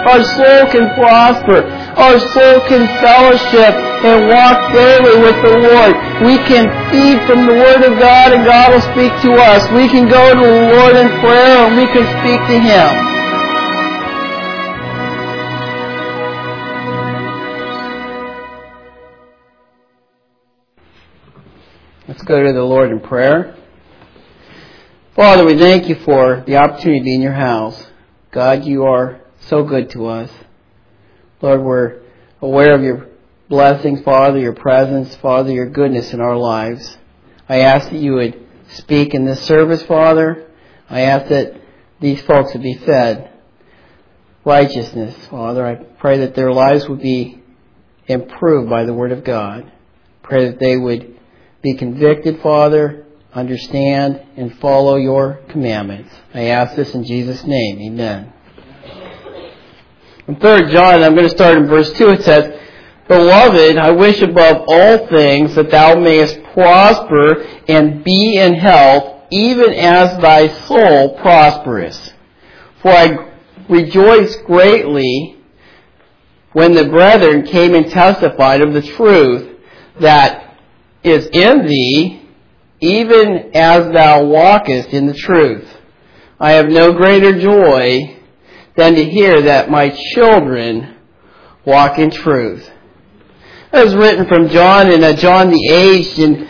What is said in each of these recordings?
Our soul can prosper. Our soul can fellowship and walk daily with the Lord. We can feed from the Word of God and God will speak to us. We can go to the Lord in prayer and we can speak to Him. Let's go to the Lord in prayer. Father, we thank you for the opportunity to be in your house. God, you are so good to us. Lord, we're aware of your blessings, Father, your presence, Father, your goodness in our lives. I ask that you would speak in this service, Father. I ask that these folks would be fed righteousness, Father. I pray that their lives would be improved by the Word of God. Pray that they would be convicted, Father, understand, and follow your commandments. I ask this in Jesus' name. Amen. In 3 John, I'm going to start in verse 2. It says, Beloved, I wish above all things that thou mayest prosper and be in health, even as thy soul prospereth. For I rejoiced greatly when the brethren came and testified of the truth that is in thee, even as thou walkest in the truth. I have no greater joy than to hear that my children walk in truth. That was written from John, and John the Aged, and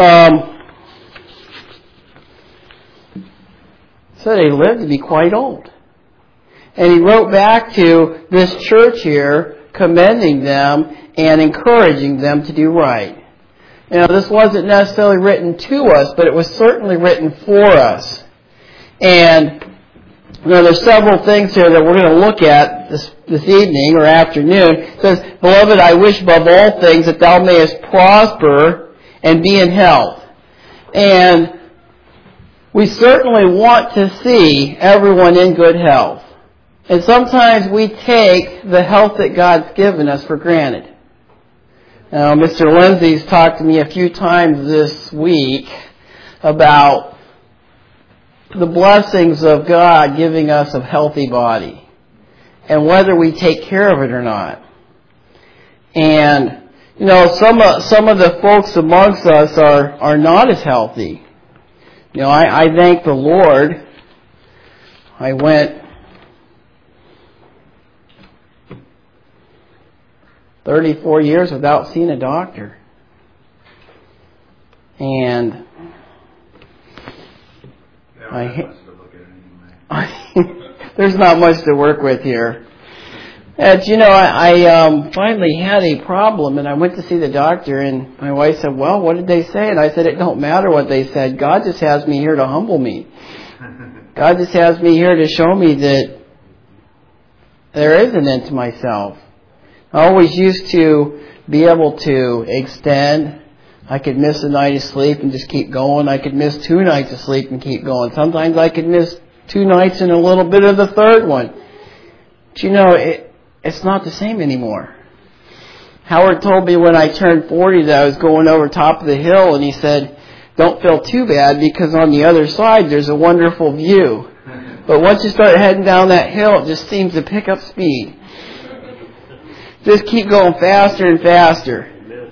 said he lived to be quite old. And he wrote back to this church here, commending them and encouraging them to do right. Now, this wasn't necessarily written to us, but it was certainly written for us. And there's several things here that we're going to look at this evening or afternoon. It says, Beloved, I wish above all things that thou mayest prosper and be in health. And we certainly want to see everyone in good health. And sometimes we take the health that God's given us for granted. Now, Mr. Lindsay's talked to me a few times this week about the blessings of God giving us a healthy body and whether we take care of it or not. And, some of the folks amongst us are not as healthy. I thank the Lord. I went 34 years without seeing a doctor. And there's not much to work with here. And, I finally had a problem, and I went to see the doctor, and my wife said, well, what did they say? And I said, it don't matter what they said. God just has me here to humble me. God just has me here to show me that there is an end to myself. I always used to be able to extend. I could miss a night of sleep and just keep going. I could miss 2 nights of sleep and keep going. Sometimes I could miss 2 nights and a little bit of the third one. But it's not the same anymore. Howard told me when I turned 40 that I was going over top of the hill, and he said, don't feel too bad because on the other side there's a wonderful view. But once you start heading down that hill, it just seems to pick up speed. Just keep going faster and faster.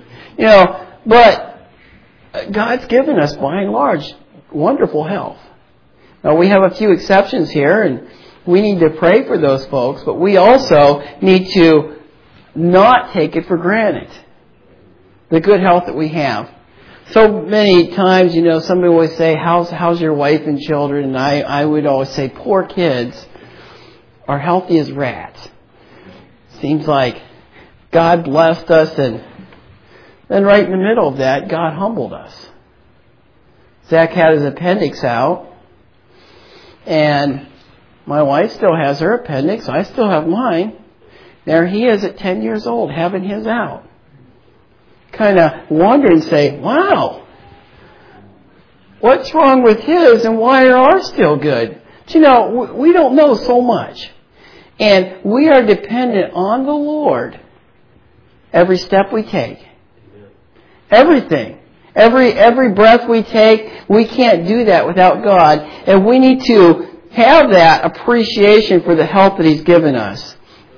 But God's given us, by and large, wonderful health. Now, we have a few exceptions here, and we need to pray for those folks, but we also need to not take it for granted, the good health that we have. So many times, somebody always say, how's your wife and children? And I would always say, poor kids are healthy as rats. Seems like God blessed us, and then right in the middle of that, God humbled us. Zach had his appendix out, and my wife still has her appendix. I still have mine. There he is at 10 years old having his out. Kind of wonder and say, wow, what's wrong with his and why are ours still good? But we don't know so much. And we are dependent on the Lord every step we take. Everything. Every breath we take, we can't do that without God. And we need to have that appreciation for the help that He's given us.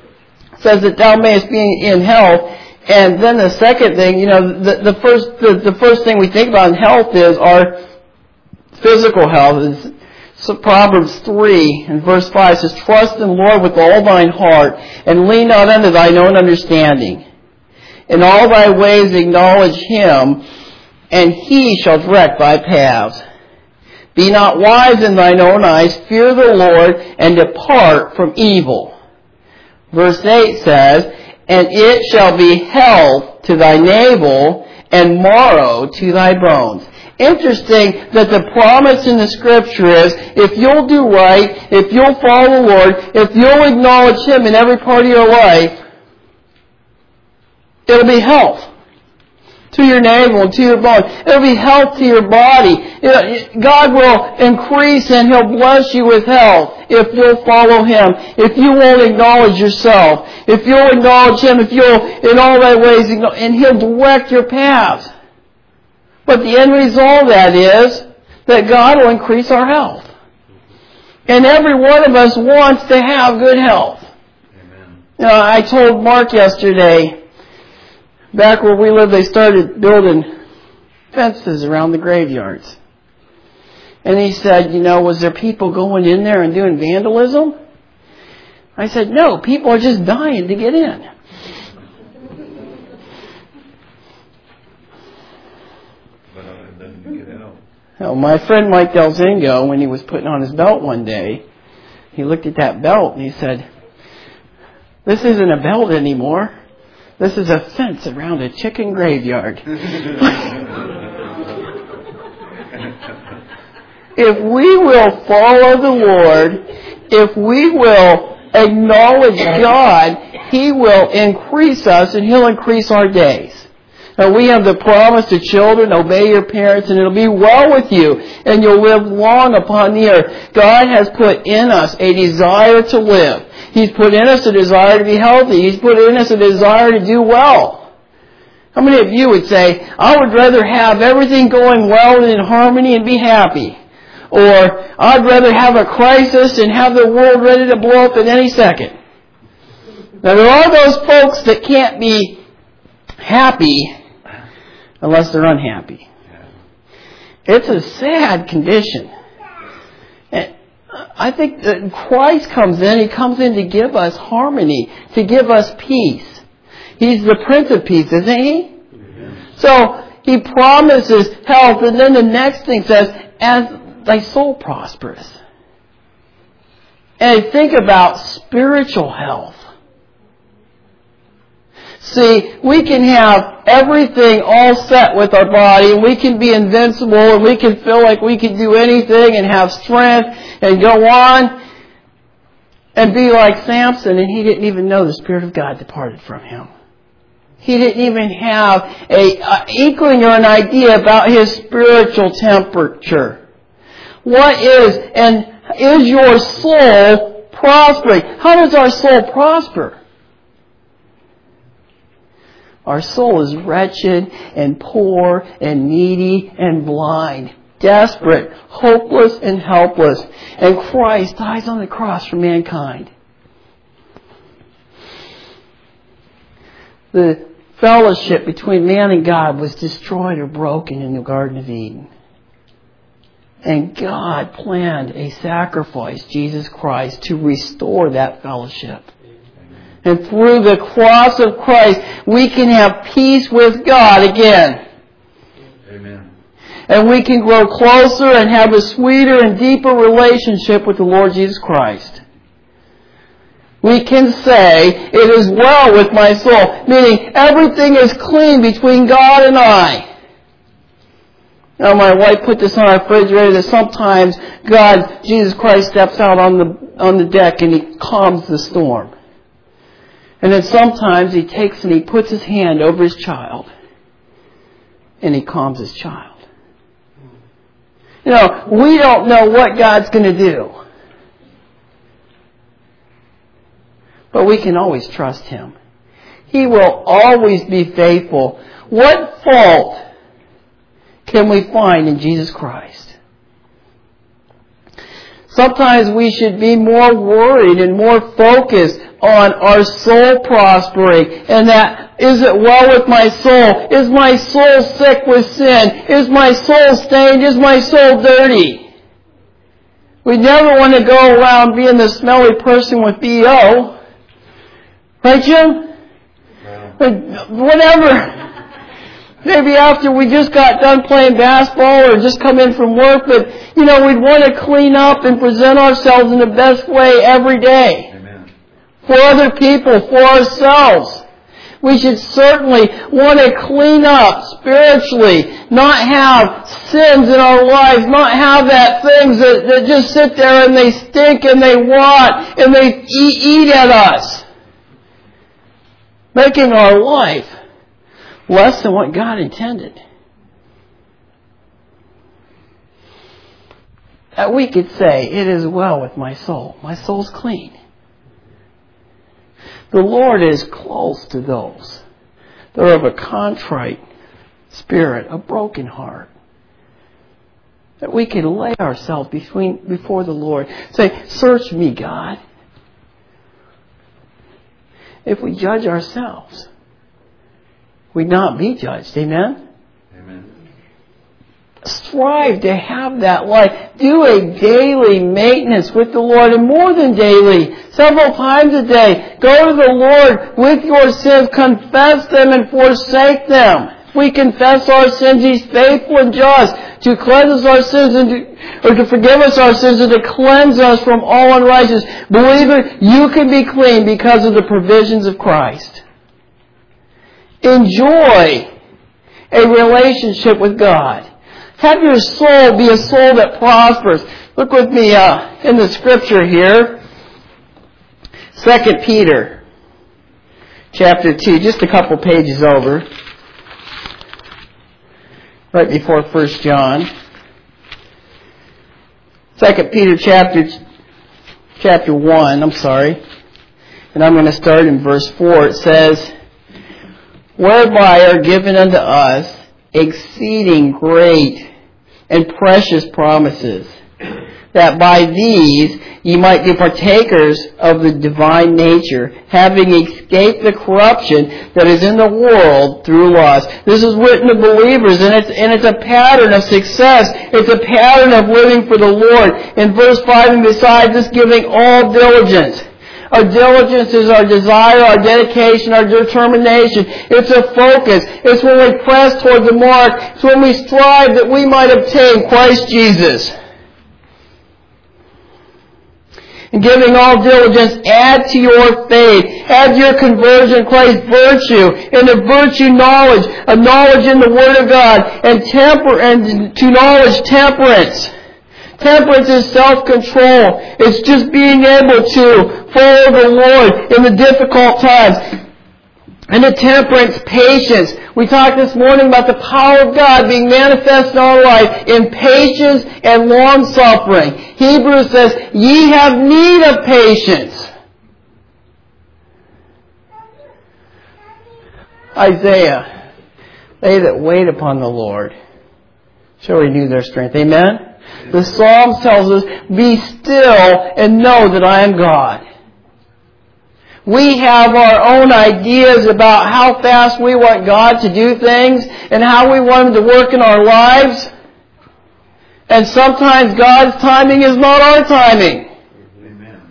says that thou mayest be in health. And then the second thing, the first thing we think about in health is our physical health. So Proverbs 3 and verse 5 says, trust in the Lord with all thine heart, and lean not unto thine own understanding. In all thy ways acknowledge him, and he shall direct thy paths. Be not wise in thine own eyes, fear the Lord, and depart from evil. Verse 8 says, and it shall be health to thy navel, and marrow to thy bones. Interesting that the promise in the Scripture is, if you'll do right, if you'll follow the Lord, if you'll acknowledge him in every part of your life, it'll be health to your navel and to your bones. It'll be health to your body. God will increase and he'll bless you with health if you'll follow him, if you won't acknowledge yourself, if you'll acknowledge him, if you'll in all thy ways, and he'll direct your paths. But the end result of that is that God will increase our health. And every one of us wants to have good health. Amen. I told Mark yesterday, back where we live, they started building fences around the graveyards. And he said, was there people going in there and doing vandalism? I said, no, people are just dying to get in. Well, my friend Mike Delzingo, when he was putting on his belt one day, he looked at that belt and he said, this isn't a belt anymore. This is a fence around a chicken graveyard. If we will follow the Lord, if we will acknowledge God, he will increase us and he'll increase our days. Now we have the promise to children, obey your parents and it'll be well with you and you'll live long upon the earth. God has put in us a desire to live. He's put in us a desire to be healthy. He's put in us a desire to do well. How many of you would say, I would rather have everything going well and in harmony and be happy? Or, I'd rather have a crisis and have the world ready to blow up at any second. Now there are those folks that can't be happy unless they're unhappy. It's a sad condition. And I think that Christ comes in. He comes in to give us harmony, to give us peace. He's the Prince of Peace, isn't he? So he promises health, and then the next thing says, as thy soul prospereth. And I think about spiritual health. See, we can have everything all set with our body, and we can be invincible, and we can feel like we can do anything and have strength and go on and be like Samson, and he didn't even know the Spirit of God departed from him. He didn't even have an inkling or an idea about his spiritual temperature. What is your soul prospering? How does our soul prosper? Our soul is wretched and poor and needy and blind, desperate, hopeless and helpless. And Christ dies on the cross for mankind. The fellowship between man and God was destroyed or broken in the Garden of Eden. And God planned a sacrifice, Jesus Christ, to restore that fellowship. And through the cross of Christ, we can have peace with God again. Amen. And we can grow closer and have a sweeter and deeper relationship with the Lord Jesus Christ. We can say, it is well with my soul, meaning everything is clean between God and I. Now, my wife put this on our refrigerator that sometimes God, Jesus Christ, steps out on the deck and he calms the storm. And then sometimes he takes and he puts his hand over his child and he calms his child. We don't know what God's going to do. But we can always trust him. He will always be faithful. What fault can we find in Jesus Christ? Sometimes we should be more worried and more focused on our soul prospering. And that, is it well with my soul? Is my soul sick with sin? Is my soul stained? Is my soul dirty? We never want to go around being the smelly person with BO. Right, Jim? No. Whatever. Maybe after we just got done playing basketball or just come in from work, but, we'd want to clean up and present ourselves in the best way every day. Amen. For other people, for ourselves. We should certainly want to clean up spiritually, not have sins in our lives, not have that things that just sit there and they stink and they rot and they eat at us. Making our life less than what God intended. That we could say, it is well with my soul. My soul's clean. The Lord is close to those that are of a contrite spirit, a broken heart. That we can lay ourselves before the Lord. Say, search me, God. If we judge ourselves, we'd not be judged. Amen? Amen. Strive to have that life. Do a daily maintenance with the Lord, and more than daily, several times a day. Go to the Lord with your sins, confess them and forsake them. If we confess our sins, He's faithful and just to cleanse us our sins or to forgive us our sins and to cleanse us from all unrighteousness. Believer, you can be clean because of the provisions of Christ. Enjoy a relationship with God. Have your soul be a soul that prospers. Look with me in the scripture here. 2 Peter chapter 2, just a couple pages over. Right before 1 John. 2 Peter chapter 1, and I'm going to start in verse 4. It says, whereby are given unto us exceeding great and precious promises, that by these ye might be partakers of the divine nature, having escaped the corruption that is in the world through lust. This is written to believers, and it's a pattern of success. It's a pattern of living for the Lord. In verse 5, and besides this, giving all diligence. Our diligence is our desire, our dedication, our determination. It's a focus. It's when we press toward the mark. It's when we strive that we might obtain Christ Jesus. And giving all diligence, add to your faith. Add to your conversion Christ virtue. And to virtue knowledge. A knowledge in the Word of God. And to knowledge temperance. Temperance is self-control. It's just being able to follow the Lord in the difficult times. And the temperance, patience. We talked this morning about the power of God being manifest in our life in patience and long-suffering. Hebrews says, ye have need of patience. Isaiah, they that wait upon the Lord shall renew their strength. Amen? The Psalms tells us, be still and know that I am God. We have our own ideas about how fast we want God to do things and how we want Him to work in our lives. And sometimes God's timing is not our timing. Amen.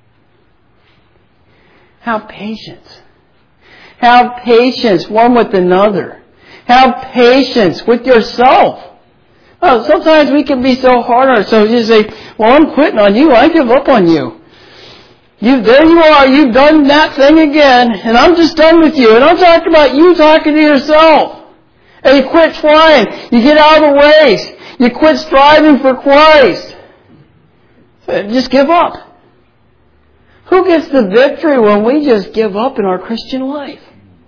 Have patience. Have patience one with another. Have patience with yourself. Oh, sometimes we can be so hard on ourselves. You say, well, I'm quitting on you. I give up on you. There you are. You've done that thing again. And I'm just done with you. And I'm talking about you talking to yourself. And you quit trying. You get out of the race. You quit striving for Christ. Just give up. Who gets the victory when we just give up in our Christian life?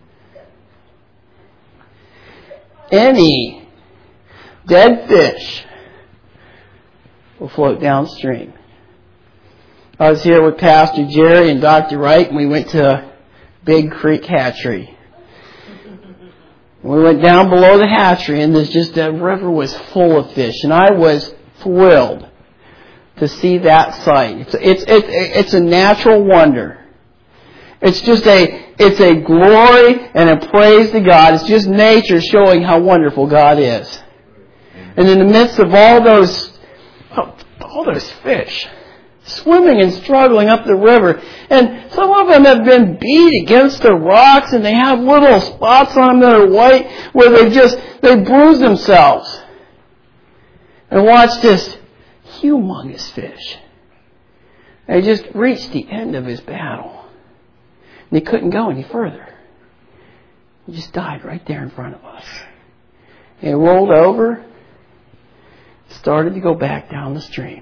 Any dead fish will float downstream. I was here with Pastor Jerry and Dr. Wright, and we went to Big Creek Hatchery. We went down below the hatchery, and that river was full of fish, and I was thrilled to see that sight. It's a natural wonder. It's a glory and a praise to God. It's just nature showing how wonderful God is. And in the midst of all those fish swimming and struggling up the river, and some of them have been beat against the rocks, and they have little spots on them that are white where they bruise themselves. And watch this humongous fish. They just reached the end of his battle. And he couldn't go any further. He just died right there in front of us. And he rolled over, started to go back down the stream.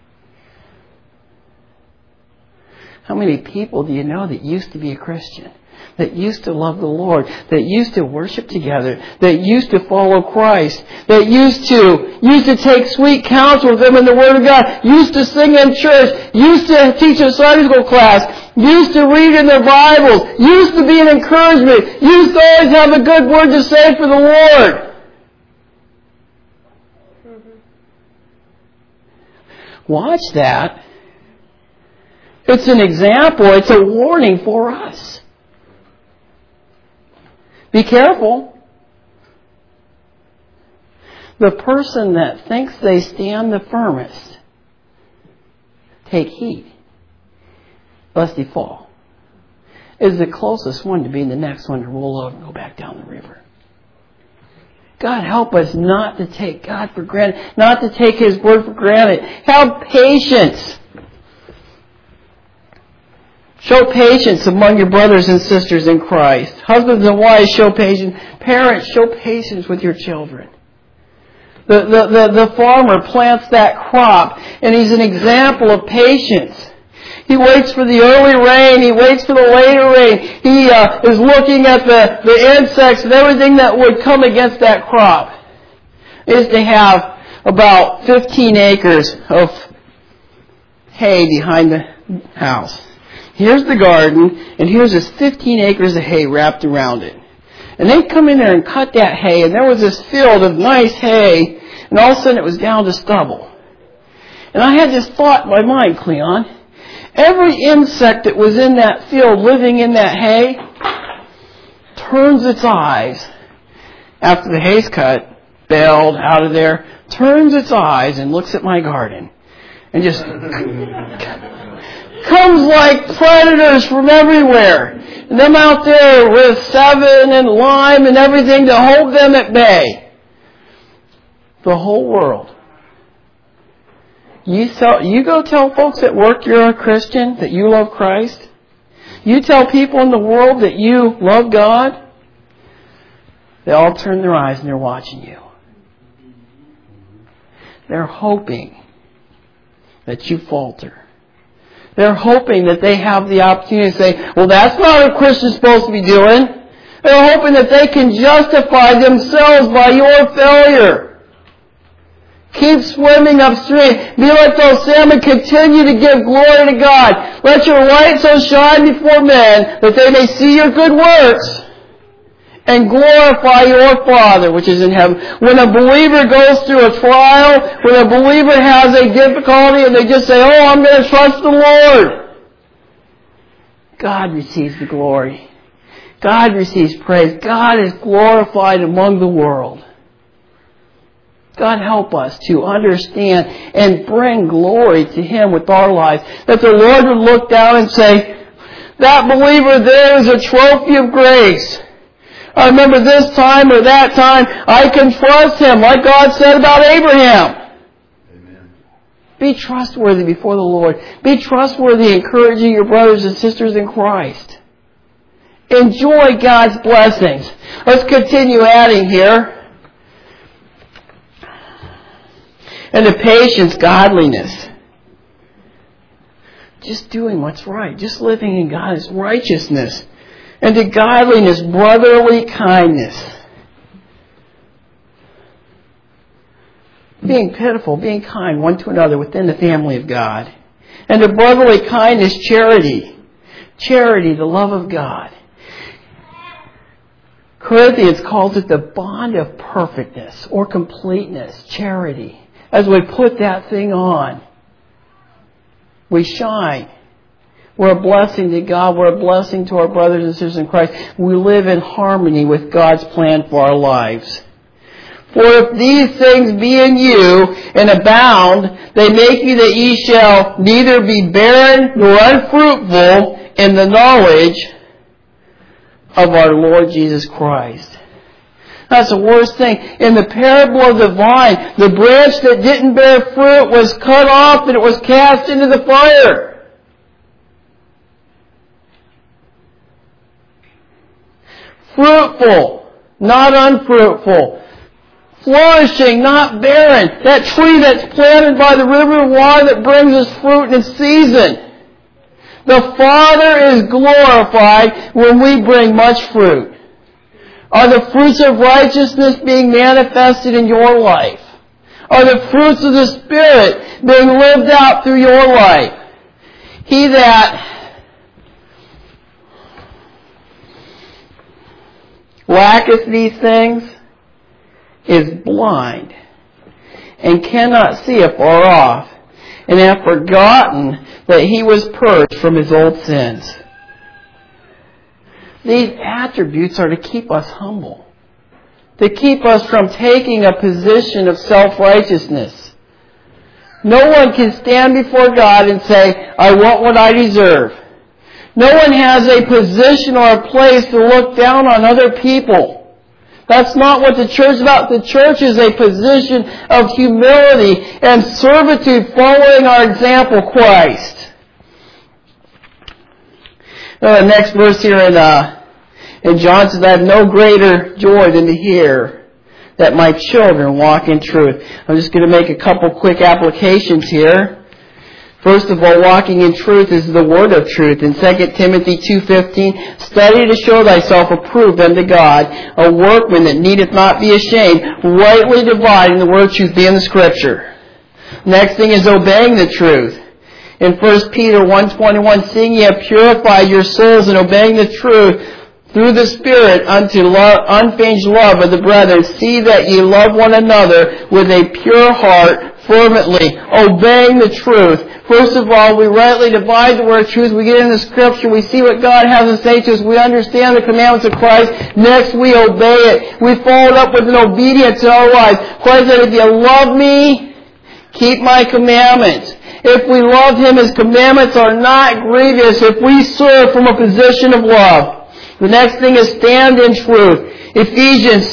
How many people do you know that used to be a Christian? That used to love the Lord, that used to worship together, that used to follow Christ, that used to take sweet counsel with them in the Word of God, used to sing in church, used to teach a Sunday school class, used to read in their Bibles, used to be an encouragement, used to always have a good word to say for the Lord. Watch that. It's an example, it's a warning for us. Be careful. The person that thinks they stand the firmest, take heed, lest he fall, is the closest one to being the next one to roll over and go back down the river. God help us not to take God for granted, not to take His Word for granted. Have patience. Show patience among your brothers and sisters in Christ. Husbands and wives, show patience. Parents, show patience with your children. The farmer plants that crop, and he's an example of patience. He waits for the early rain. He waits for the later rain. He is looking at the insects and everything that would come against that crop. He is to have about 15 acres of hay behind the house. Here's the garden, and here's this 15 acres of hay wrapped around it. And they'd come in there and cut that hay, and there was this field of nice hay, and all of a sudden it was down to stubble. And I had this thought in my mind, Cleon. Every insect that was in that field living in that hay turns its eyes, after the hay's cut, baled out of there, turns its eyes and looks at my garden. And just comes like predators from everywhere. And them out there with Sevin and lime and everything to hold them at bay. The whole world. You go tell folks at work you're a Christian, that you love Christ. You tell people in the world that you love God. They all turn their eyes and they're watching you. They're hoping that you falter. They're hoping that they have the opportunity to say, well, that's not what Christians supposed to be doing. They're hoping that they can justify themselves by your failure. Keep swimming upstream. Be like those salmon. Continue to give glory to God. Let your light so shine before men that they may see your good works and glorify your Father which is in heaven. When a believer goes through a trial, when a believer has a difficulty and they just say, oh, I'm going to trust the Lord, God receives the glory. God receives praise. God is glorified among the world. God help us to understand and bring glory to Him with our lives. That the Lord would look down and say, that believer there is a trophy of grace. I remember this time or that time, I can trust him, like God said about Abraham. Amen. Be trustworthy before the Lord. Be trustworthy encouraging your brothers and sisters in Christ. Enjoy God's blessings. Let's continue adding here. And the patience, godliness. Just doing what's right. Just living in God's righteousness. And to godliness, brotherly kindness. Being pitiful, being kind one to another within the family of God. And to brotherly kindness, charity. Charity, the love of God. Corinthians calls it the bond of perfectness or completeness, charity. As we put that thing on, we shine. We're a blessing to God. We're a blessing to our brothers and sisters in Christ. We live in harmony with God's plan for our lives. For if these things be in you and abound, they make you that ye shall neither be barren nor unfruitful in the knowledge of our Lord Jesus Christ. That's the worst thing. In the parable of the vine, the branch that didn't bear fruit was cut off and it was cast into the fire. Fruitful, not unfruitful. Flourishing, not barren. That tree that's planted by the river of water that brings us fruit in its season. The Father is glorified when we bring much fruit. Are the fruits of righteousness being manifested in your life? Are the fruits of the Spirit being lived out through your life? He that lacketh these things is blind and cannot see afar off, and hath forgotten that he was purged from his old sins. These attributes are to keep us humble, to keep us from taking a position of self-righteousness. No one can stand before God and say, I want what I deserve. No one has a position or a place to look down on other people. That's not what the church is about. The church is a position of humility and servitude following our example, Christ. The next verse here in John says, I have no greater joy than to hear that my children walk in truth. I'm just going to make a couple quick applications here. First of all, walking in truth is the word of truth. In 2 Timothy 2:15, study to show thyself approved unto God, a workman that needeth not be ashamed, rightly dividing the word of truth being the Scripture. Next thing is obeying the truth. In 1 Peter 1:21, seeing ye have purified your souls in obeying the truth through the Spirit unto unfeigned love of the brethren, see that ye love one another with a pure heart fervently, obeying the truth. First of all, we rightly divide the word of truth. We get into Scripture. We see what God has to say to us. We understand the commandments of Christ. Next, we obey it. We follow it up with an obedience in our lives. Christ said, if you love me, keep my commandments. If we love Him, His commandments are not grievous. If we serve from a position of love. The next thing is stand in truth. Ephesians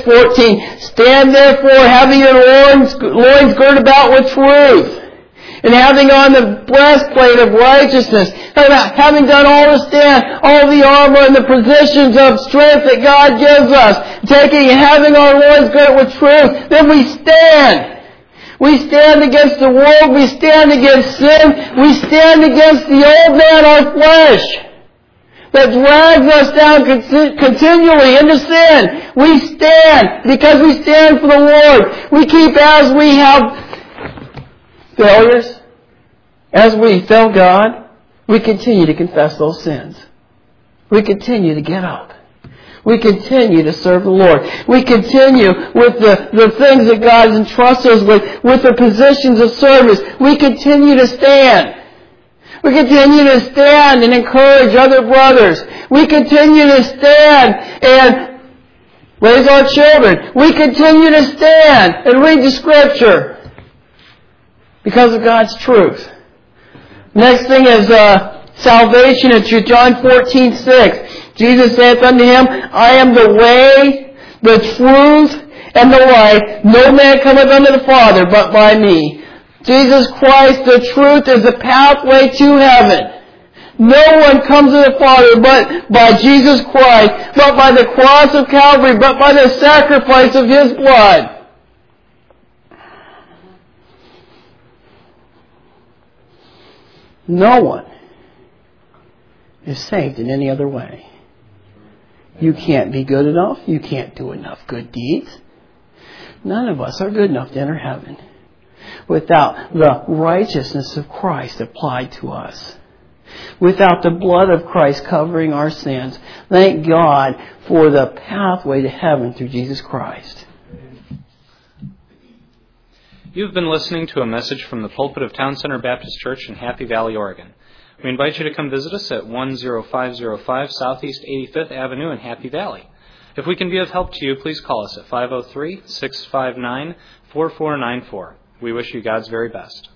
6:14. Stand therefore, having your loins girded about with truth, and having on the breastplate of righteousness, having done all to stand, all the armor and the positions of strength that God gives us, taking and having our loins girded with truth, then we stand. We stand against the world. We stand against sin. We stand against the old man, our flesh, that drags us down continually into sin. We stand because we stand for the Lord. We keep, as we have failures, as we fail God, we continue to confess those sins. We continue to get up. We continue to serve the Lord. We continue with the things that God has entrusted us with the positions of service. We continue to stand. We continue to stand and encourage other brothers. We continue to stand and raise our children. We continue to stand and read the Scripture because of God's truth. Next thing is salvation. It's John 14:6. Jesus saith unto him, I am the way, the truth, and the life. No man cometh unto the Father but by me. Jesus Christ, the truth, is the pathway to heaven. No one comes to the Father but by Jesus Christ, but by the cross of Calvary, but by the sacrifice of His blood. No one is saved in any other way. You can't be good enough. You can't do enough good deeds. None of us are good enough to enter heaven without the righteousness of Christ applied to us. Without the blood of Christ covering our sins. Thank God for the pathway to heaven through Jesus Christ. You've been listening to a message from the pulpit of Town Center Baptist Church in Happy Valley, Oregon. We invite you to come visit us at 10505 Southeast 85th Avenue in Happy Valley. If we can be of help to you, please call us at 503-659-4494. We wish you God's very best.